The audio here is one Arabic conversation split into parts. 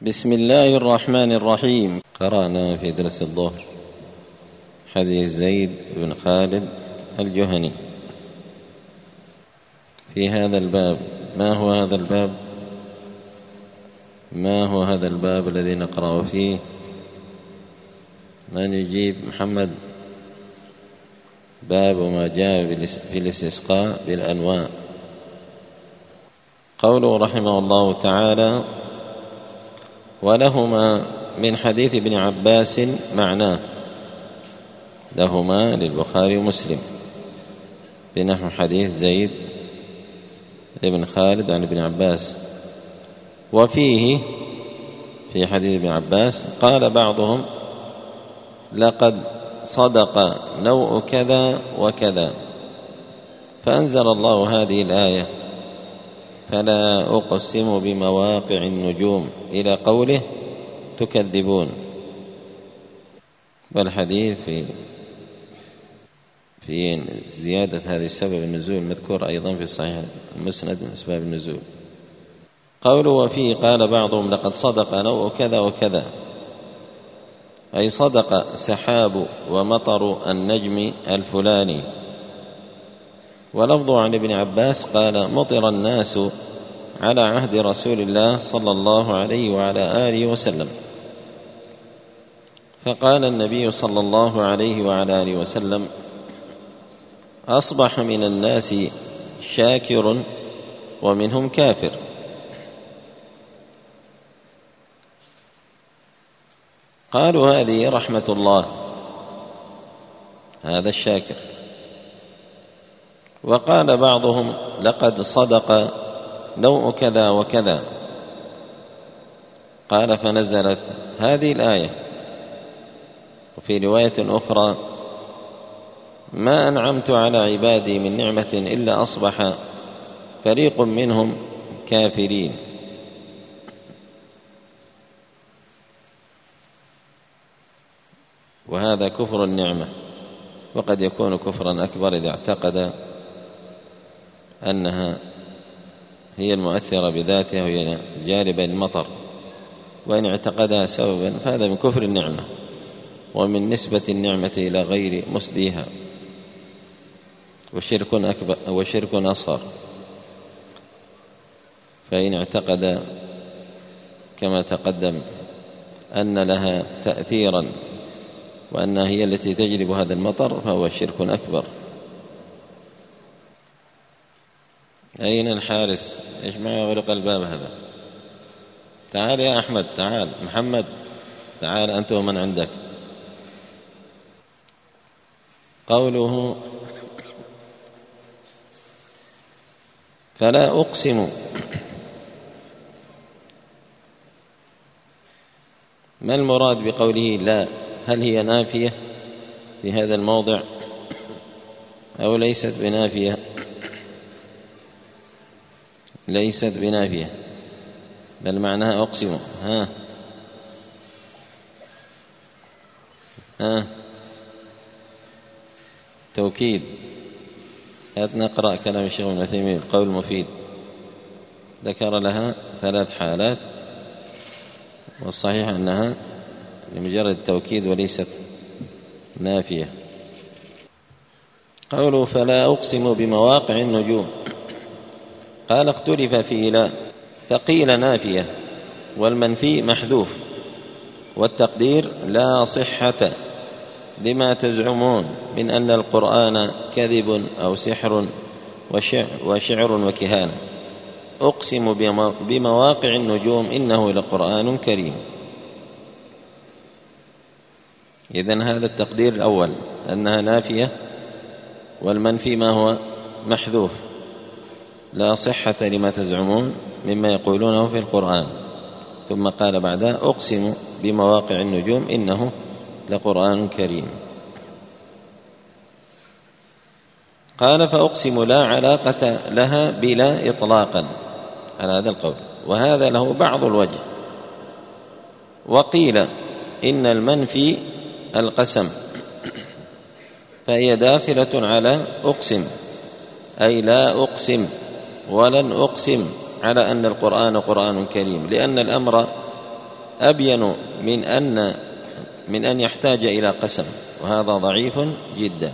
بسم الله الرحمن الرحيم. قرأنا في درس الظهر حديث زيد بن خالد الجهني في هذا الباب. ما هو هذا الباب الذي نقرأ فيه؟ من يجيب؟ محمد. باب ما جاء في الاستسقاء بالأنواع. قوله رحمه الله تعالى: ولهما من حديث ابن عباس معناه. لهما للبخاري ومسلم بنحو حديث زيد بن خالد عن ابن عباس. وفيه في حديث ابن عباس قال بعضهم: لقد صدق نوء كذا وكذا، فأنزل الله هذه الآية: فلا أقسم بمواقع النجوم، إلى قوله: تكذبون. والحديث في زيادة هذه السبب النزول مذكور أيضا في الصحيح المسند من أسباب النزول. قوله وفيه قال بعضهم: لقد صدق نوء كذا وكذا، أي صدق سحاب ومطر النجم الفلاني. ولفظ عن ابن عباس قال: مطر الناس على عهد رسول الله صلى الله عليه وعلى آله وسلم. فقال النبي صلى الله عليه وعلى آله وسلم: أصبح من الناس شاكر ومنهم كافر. قالوا: هذه رحمة الله، هذا الشاكر. وقال بعضهم: لقد صدق نوء كذا وكذا. قال: فنزلت هذه الآية. وفي رواية أخرى: ما أنعمت على عبادي من نعمة إلا أصبح فريق منهم كافرين. وهذا كفر النعمة، وقد يكون كفرا أكبر إذا اعتقد أنها هي المؤثرة بذاتها وهي جالبة للمطر، وإن اعتقدها سببا فهذا من كفر النعمة ومن نسبة النعمة إلى غير مسديها، وشرك أصغر. فإن اعتقد كما تقدم أن لها تأثيرا وأنها هي التي تجلب هذا المطر فهو شرك أكبر. أين الحارس؟ إيش ما يغلق الباب هذا؟ تعال يا أحمد، تعال. محمد تعال أنت ومن عندك. قوله: فلا أقسم، ما المراد بقوله لا؟ هل هي نافية في هذا الموضع أو ليست بنافية؟ ليست بنافية، بل معناها أقسم. توكيد. نقرأ كلام الشيخ ابن عثيمين قول مفيد، ذكر لها 3 حالات، والصحيح أنها لمجرد التوكيد وليست نافية. قوله: فلا أقسم بمواقع النجوم. قال: اختلف في لا، فقيل نافية والمنفي محذوف، والتقدير: لا صحة لما تزعمون من أن القرآن كذب أو سحر وشعر وكهانة. أقسم بمواقع النجوم إنه لقرآن كريم. إذن هذا التقدير الأول أنها نافية، والمنفي ما هو محذوف: لا صحة لما تزعمون مما يقولونه في القرآن. ثم قال بعدها: أقسم بمواقع النجوم إنه لقرآن كريم. قال: فأقسم لا علاقة لها بلا إطلاقا على هذا القول، وهذا له بعض الوجه. وقيل إن المنفي القسم، فهي داخلة على أقسم، أي لا أقسم ولن أقسم على أن القرآن قرآن كريم، لأن الأمر أبين من أن يحتاج إلى قسم، وهذا ضعيف جدا.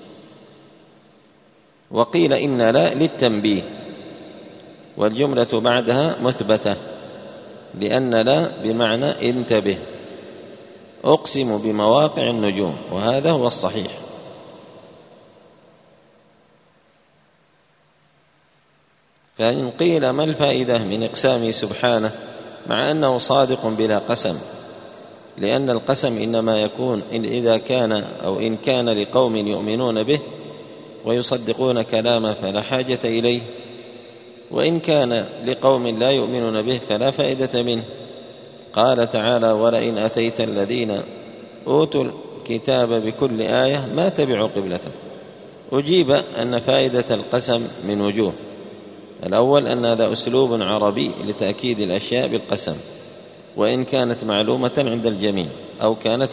وقيل إن لا للتنبيه، والجملة بعدها مثبتة، لأن لا بمعنى انتبه، أقسم بمواقع النجوم، وهذا هو الصحيح. فإن قيل ما الفائدة من إقسامه سبحانه مع أنه صادق بلا قسم؟ لأن القسم إنما يكون إن كان لقوم يؤمنون به ويصدقون كلامه فلا حاجة إليه، وإن كان لقوم لا يؤمنون به فلا فائدة منه. قال تعالى: ولئن أتيت الذين أوتوا الكتاب بكل آية ما تبعوا قبلته. أجيب أن فائدة القسم من وجوه: الأول أن هذا أسلوب عربي لتأكيد الأشياء بالقسم، وإن كانت معلومة عند الجميع أو كانت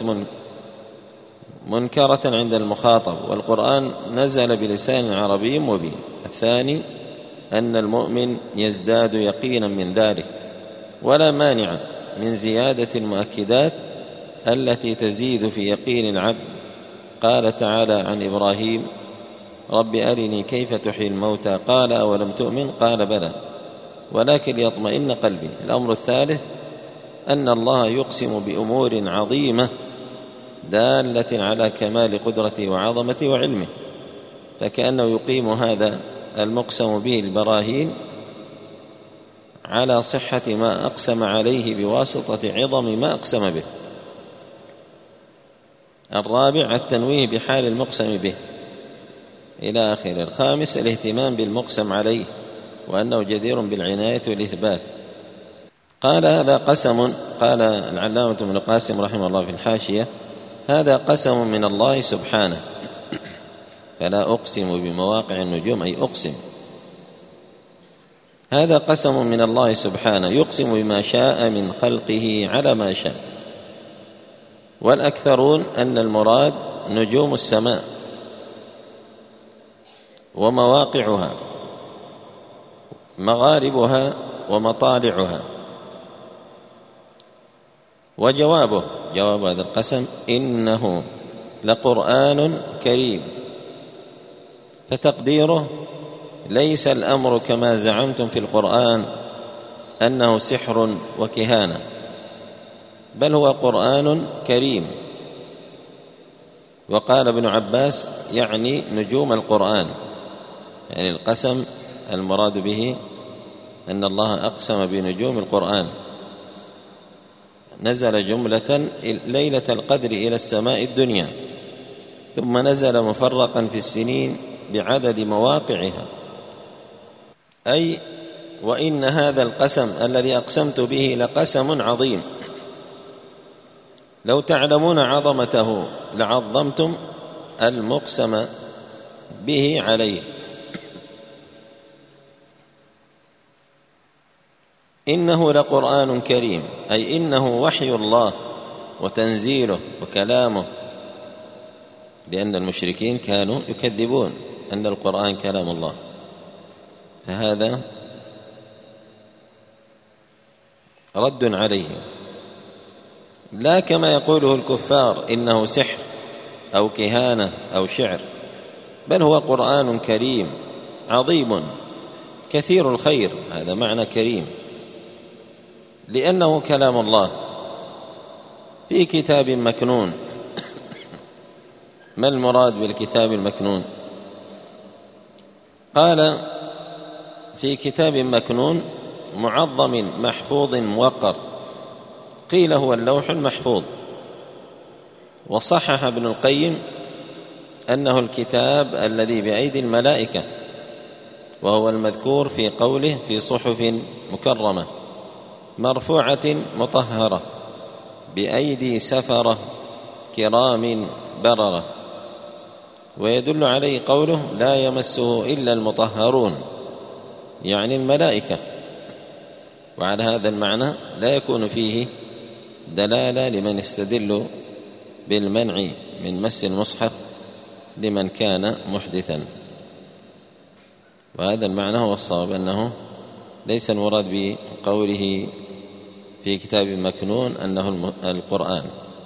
منكرة عند المخاطب، والقرآن نزل بلسان عربي مبين. الثاني أن المؤمن يزداد يقينا من ذلك، ولا مانع من زيادة المؤكدات التي تزيد في يقين العبد. قال تعالى عن إبراهيم: رب أرني كيف تحيي الموتى، قال أولم تؤمن، قال بلى ولكن ليطمئن قلبي. الأمر الثالث أن الله يقسم بأمور عظيمة دالة على كمال قدرته وعظمته وعلمه، فكأنه يقيم هذا المقسم به البراهين على صحة ما أقسم عليه بواسطة عظم ما أقسم به. الرابع التنويه بحال المقسم به إلى آخره. الخامس الاهتمام بالمقسم عليه، وأنه جدير بالعناية والإثبات. قال: هذا قسم، قال العلامة ابن قاسم رحمه الله في الحاشية: هذا قسم من الله سبحانه، فلا أقسم بمواقع النجوم، أي أقسم. هذا قسم من الله سبحانه يقسم بما شاء من خلقه على ما شاء. والأكثرون أن المراد نجوم السماء ومواقعها، مغاربها ومطالعها. وجواب هذا القسم: إنه لقرآن كريم. فتقديره: ليس الأمر كما زعمتم في القرآن أنه سحر وكهانة، بل هو قرآن كريم. وقال ابن عباس: يعني نجوم القرآن، يعني القسم المراد به أن الله أقسم بنجوم القرآن. نزل جملة ليلة القدر إلى السماء الدنيا، ثم نزل مفرقا في السنين بعدد مواقعها. أي وإن هذا القسم الذي أقسمت به لقسم عظيم، لو تعلمون عظمته لعظمتم المقسم به عليه. إنه لقرآن كريم، أي إنه وحي الله وتنزيله وكلامه، لأن المشركين كانوا يكذبون أن القرآن كلام الله، فهذا رد عليهم، لا كما يقوله الكفار إنه سحر أو كهانة أو شعر، بل هو قرآن كريم عظيم كثير الخير. هذا معنى كريم، لأنه كلام الله في كتاب مكنون. ما المراد بالكتاب المكنون؟ قال: في كتاب مكنون معظم محفوظ موقر، قيل هو اللوح المحفوظ. وصحح ابن القيم أنه الكتاب الذي بأيدي الملائكة، وهو المذكور في قوله: في صحف مكرمة مرفوعة مطهرة بأيدي سفرة كرام بررة. ويدل عليه قوله: لا يمسه إلا المطهرون، يعني الملائكة. وعلى هذا المعنى لا يكون فيه دلالة لمن يستدل بالمنع من مس المصحف لمن كان محدثا. وهذا المعنى هو الصواب، أنه ليس المراد بقوله في كتاب مكنون أنه القرآن.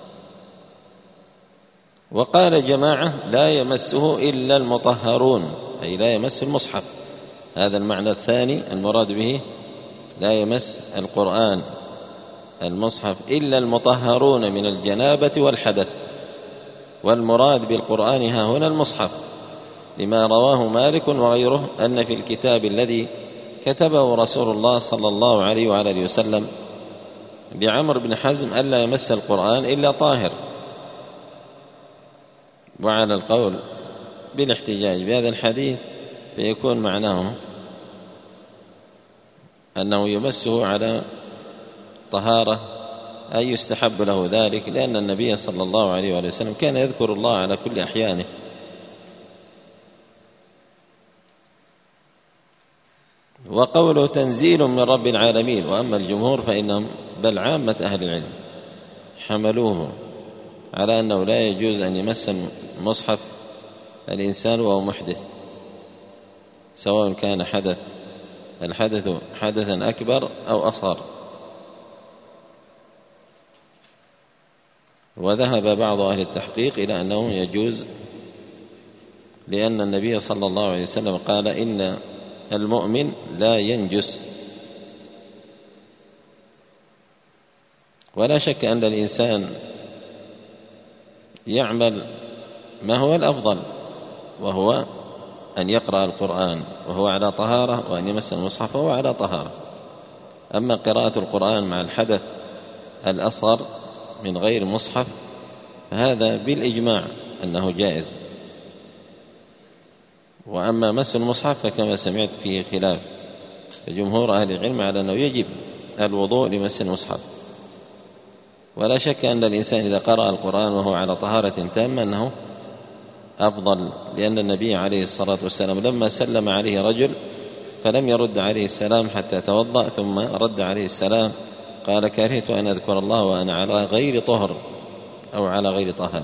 وقال جماعة لا يمسه إلا المطهرون، أي لا يمس المصحف. هذا المعنى الثاني المراد به لا يمس القرآن المصحف إلا المطهرون من الجنابة والحدث، والمراد بالقرآن ها هنا المصحف، لما رواه مالك وغيره أن في الكتاب الذي كتبه رسول الله صلى الله عليه وعلى آله وسلم لعمرو بن حزم ألا يمس القرآن إلا طاهر. وعلى القول بالاحتجاج بهذا الحديث فيكون معناه أنه يمسه على طهارة، أي يستحب له ذلك، لأن النبي صلى الله عليه وآله وسلم كان يذكر الله على كل أحيانه. وقوله تنزيل من رب العالمين، وأما الجمهور فإنهم بل عامة أهل العلم حملوه على أنه لا يجوز أن يمس مصحف الإنسان وهو محدث، سواء كان الحدث حدثا أكبر أو أصغر. وذهب بعض أهل التحقيق إلى أنه يجوز، لأن النبي صلى الله عليه وسلم قال إن المؤمن لا ينجس. ولا شك أن الإنسان يعمل ما هو الأفضل، وهو أن يقرأ القرآن وهو على طهارة، وأن يمس المصحف وهو على طهارة. أما قراءة القرآن مع الحدث الأصغر من غير مصحف فهذا بالإجماع أنه جائز. وأما مس المصحف فكما سمعت فيه خلاف جمهور أهل العلم على أنه يجب الوضوء لمس المصحف. ولا شك أن الإنسان إذا قرأ القرآن وهو على طهارة تامة أنه أفضل، لأن النبي عليه الصلاة والسلام لما سلم عليه رجل فلم يرد عليه السلام حتى توضأ، ثم رد عليه السلام قال كرهت أن أذكر الله وأنا على غير طهر أو على غير طهار.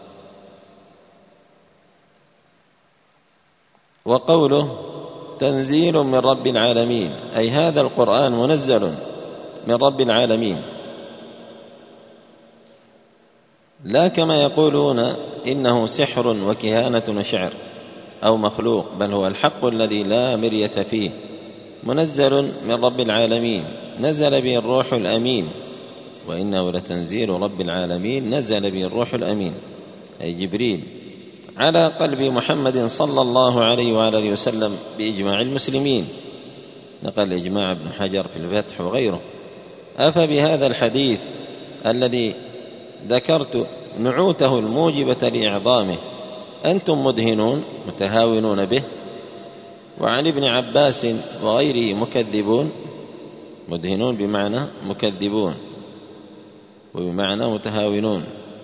وقوله تنزيل من رب العالمين، أي هذا القرآن منزل من رب العالمين، لا كما يقولون إنه سحر وكهانة وشعر أو مخلوق، بل هو الحق الذي لا مرية فيه، منزل من رب العالمين، نزل به الروح الأمين، وإنه لتنزيل رب العالمين نزل به الروح الأمين أي جبريل على قلب محمد صلى الله عليه وعلى آله وسلم بإجماع المسلمين، نقل إجماع ابن حجر في الفتح وغيره. أفبهذا الحديث الذي ذكرت نعوته الموجبة لإعظامه أنتم مدهنون متهاونون به، وعن ابن عباس وغيره مكذبون، مدهنون بمعنى مكذبون وبمعنى متهاونون.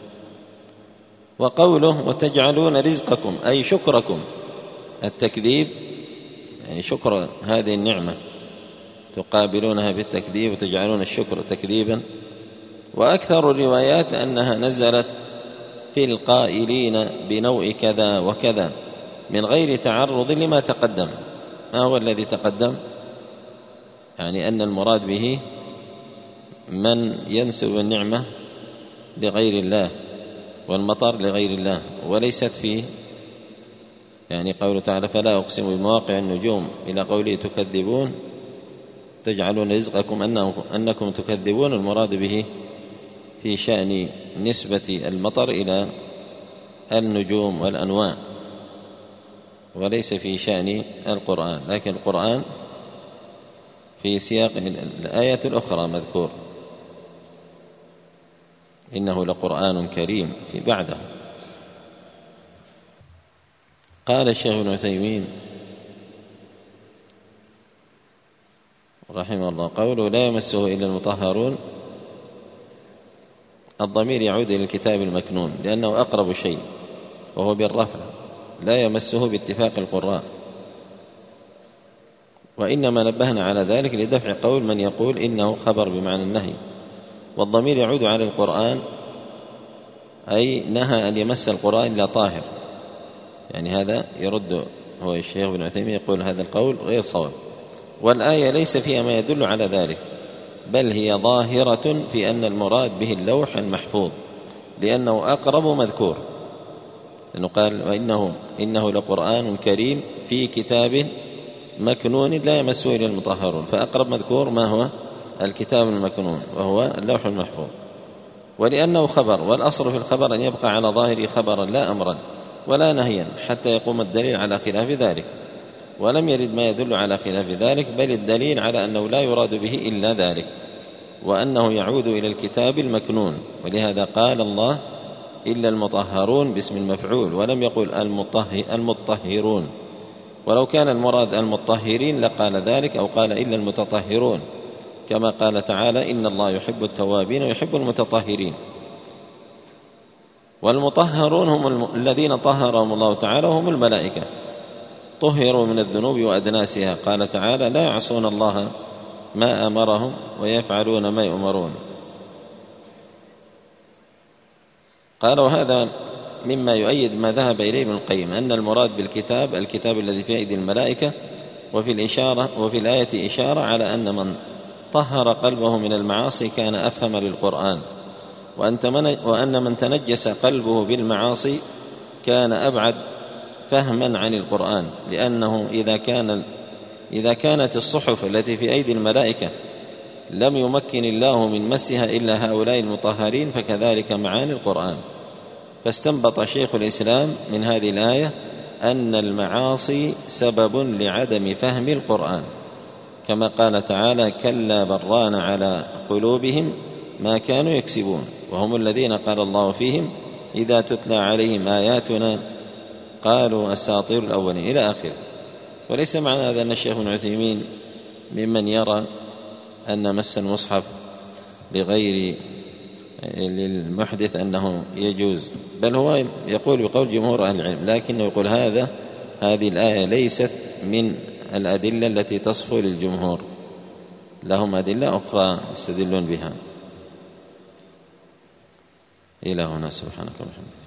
وقوله وتجعلون رزقكم أي شكركم، التكذيب يعني شكر هذه النعمة تقابلونها بالتكذيب وتجعلون الشكر تكذيبا. وأكثر الروايات أنها نزلت في القائلين بنوع كذا وكذا من غير تعرض لما تقدم. ما هو الذي تقدم؟ يعني أن المراد به من ينسب النعمة لغير الله والمطر لغير الله، وليست فيه يعني قوله تعالى فلا أقسم بمواقع النجوم إلى قوله تكذبون تجعلون رزقكم أنكم تكذبون، المراد به في شأن نسبة المطر إلى النجوم والأنواع، وليس في شأن القرآن. لكن القرآن في سياق الآية الأخرى مذكور إنه لقرآن كريم في بعده. قال الشيخ ابن عثيمين رحمه الله قوله لا يمسه إلا المطهرون، الضمير يعود إلى الكتاب المكنون لأنه أقرب شيء وهو بالرفع، لا يمسه باتفاق القراء، وإنما نبهنا على ذلك لدفع قول من يقول إنه خبر بمعنى النهي. والضمير يعود على القرآن أي نهى أن يمس القرآن إلا طاهر، يعني هذا يرد هو الشيخ ابن عثيمين يقول هذا القول غير صواب، والآية ليس فيها ما يدل على ذلك، بل هي ظاهرة في أن المراد به اللوح المحفوظ، لأنه أقرب مذكور، لأنه قال إنه لقرآن كريم في كتاب مكنون لا يمسه إلا المطهرون، فأقرب مذكور ما هو؟ الكتاب المكنون وهو اللوح المحفوظ. ولأنه خبر، والأصل في الخبر أن يبقى على ظاهره خبرا لا أمرا ولا نهيا حتى يقوم الدليل على خلاف ذلك، ولم يرد ما يدل على خلاف ذلك، بل الدليل على أنه لا يراد به إلا ذلك، وأنه يعود إلى الكتاب المكنون. ولهذا قال الله إلا المطهرون باسم المفعول، ولم يقل المطهرون، ولو كان المراد المطهرين لقال ذلك، أو قال إلا المتطهرون، كما قال تعالى إن الله يحب التوابين ويحب المتطهرين. والمطهرون هم الذين طهرهم الله تعالى، وهم الملائكة، طهروا من الذنوب وأدناسها. قال تعالى لا يعصون الله ما أمرهم ويفعلون ما يؤمرون. قال وهذا مما يؤيد ما ذهب إليه ابن القيم، أن المراد بالكتاب الكتاب الذي في أيدي الملائكة، وفي الآية إشارة على أن من طهر قلبه من المعاصي كان أفهم للقرآن، وأن من تنجس قلبه بالمعاصي كان أبعد فهما عن القرآن، لأنه إذا كانت الصحف التي في أيدي الملائكة لم يمكن الله من مسها إلا هؤلاء المطهرين، فكذلك معاني القرآن. فاستنبط شيخ الإسلام من هذه الآية أن المعاصي سبب لعدم فهم القرآن، كما قال تعالى كلا بران على قلوبهم ما كانوا يكسبون، وهم الذين قال الله فيهم إذا تتلى عليهم آياتنا قالوا أساطير الأولين إلى آخره. وليس معنى هذا أن الشيخ ابن عثيمين ممن يرى أن مس المصحف لغير للمحدث أنه يجوز، بل هو يقول بقول جمهور أهل العلم، لكنه يقول هذه الآية ليست من الأدلة التي تصفو للجمهور، لهم أدلة أخرى يستدلون بها. إلى هنا سبحانك وبحمدك.